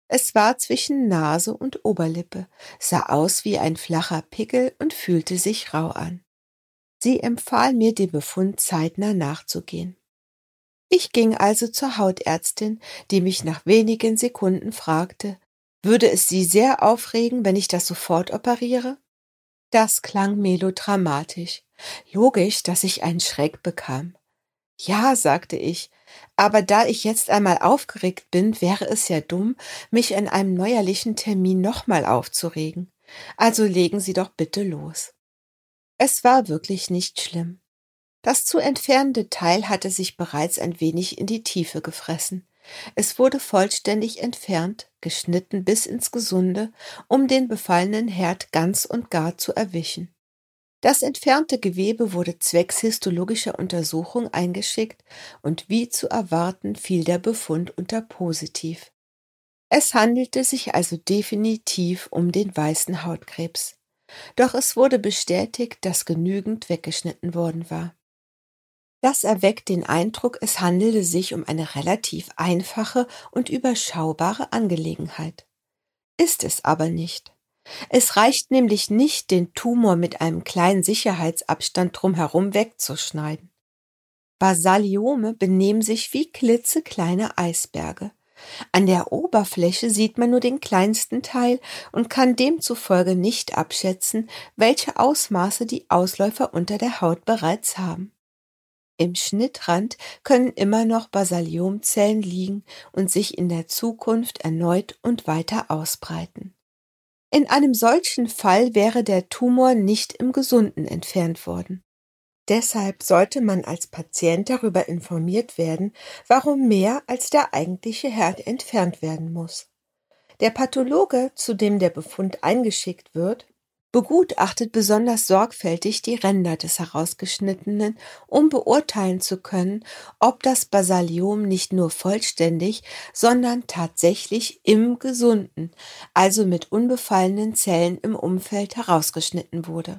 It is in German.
Es war zwischen Nase und Oberlippe, sah aus wie ein flacher Pickel und fühlte sich rau an. Sie empfahl mir, dem Befund zeitnah nachzugehen. Ich ging also zur Hautärztin, die mich nach wenigen Sekunden fragte, würde es Sie sehr aufregen, wenn ich das sofort operiere? Das klang melodramatisch. Logisch, dass ich einen Schreck bekam. Ja, sagte ich, aber da ich jetzt einmal aufgeregt bin, wäre es ja dumm, mich an einem neuerlichen Termin nochmal aufzuregen. Also legen Sie doch bitte los. Es war wirklich nicht schlimm. Das zu entfernende Teil hatte sich bereits ein wenig in die Tiefe gefressen. Es wurde vollständig entfernt, geschnitten bis ins Gesunde, um den befallenen Herd ganz und gar zu erwischen. Das entfernte Gewebe wurde zwecks histologischer Untersuchung eingeschickt und wie zu erwarten fiel der Befund unter positiv. Es handelte sich also definitiv um den weißen Hautkrebs. Doch es wurde bestätigt, dass genügend weggeschnitten worden war. Das erweckt den Eindruck, es handele sich um eine relativ einfache und überschaubare Angelegenheit. Ist es aber nicht. Es reicht nämlich nicht, den Tumor mit einem kleinen Sicherheitsabstand drumherum wegzuschneiden. Basaliome benehmen sich wie klitzekleine Eisberge. An der Oberfläche sieht man nur den kleinsten Teil und kann demzufolge nicht abschätzen, welche Ausmaße die Ausläufer unter der Haut bereits haben. Im Schnittrand können immer noch Basaliomzellen liegen und sich in der Zukunft erneut und weiter ausbreiten. In einem solchen Fall wäre der Tumor nicht im Gesunden entfernt worden. Deshalb sollte man als Patient darüber informiert werden, warum mehr als der eigentliche Herd entfernt werden muss. Der Pathologe, zu dem der Befund eingeschickt wird, begutachtet besonders sorgfältig die Ränder des Herausgeschnittenen, um beurteilen zu können, ob das Basaliom nicht nur vollständig, sondern tatsächlich im Gesunden, also mit unbefallenen Zellen im Umfeld herausgeschnitten wurde.